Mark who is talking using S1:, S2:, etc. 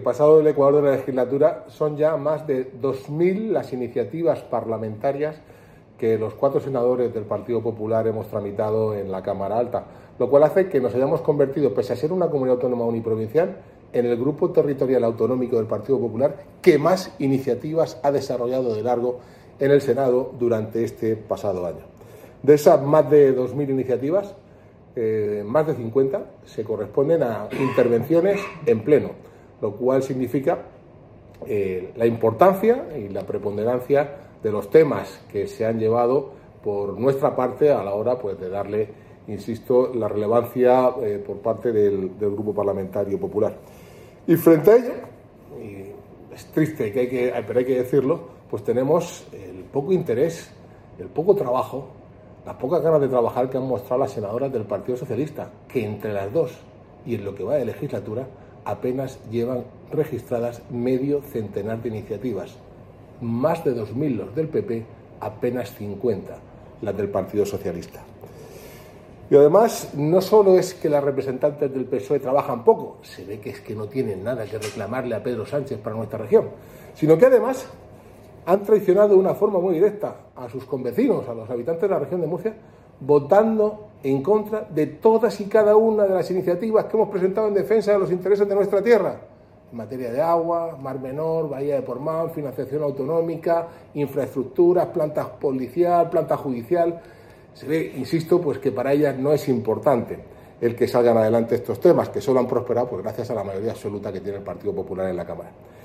S1: pasado el Ecuador de la legislatura son ya más de 2.000 las iniciativas parlamentarias que los 4 senadores del Partido Popular hemos tramitado en la Cámara Alta, lo cual hace que nos hayamos convertido, pese a ser una comunidad autónoma uniprovincial, en el grupo territorial autonómico del Partido Popular que más iniciativas ha desarrollado de largo en el Senado durante este pasado año. De esas más de 2.000 iniciativas, más de 50 se corresponden a intervenciones en pleno, lo cual significa la importancia y la preponderancia de los temas que se han llevado por nuestra parte a la hora pues, de darle, insisto, la relevancia por parte del Grupo Parlamentario Popular. Y frente a ello, y es triste, pero hay que decirlo, pues tenemos el poco interés, el poco trabajo, las pocas ganas de trabajar que han mostrado las senadoras del Partido Socialista, que entre las dos y en lo que va de legislatura apenas llevan registradas medio centenar de iniciativas. Más de 2.000 los del PP, apenas 50 las del Partido Socialista. Y además, no solo es que las representantes del PSOE trabajan poco, se ve que es que no tienen nada que reclamarle a Pedro Sánchez para nuestra región, sino que además han traicionado de una forma muy directa a sus convecinos, a los habitantes de la región de Murcia, votando en contra de todas y cada una de las iniciativas que hemos presentado en defensa de los intereses de nuestra tierra, en materia de agua, Mar Menor, Bahía de Portmán, financiación autonómica, infraestructuras, planta policial, planta judicial. Se ve, insisto, pues que para ellas no es importante el que salgan adelante estos temas, que solo han prosperado pues gracias a la mayoría absoluta que tiene el Partido Popular en la Cámara.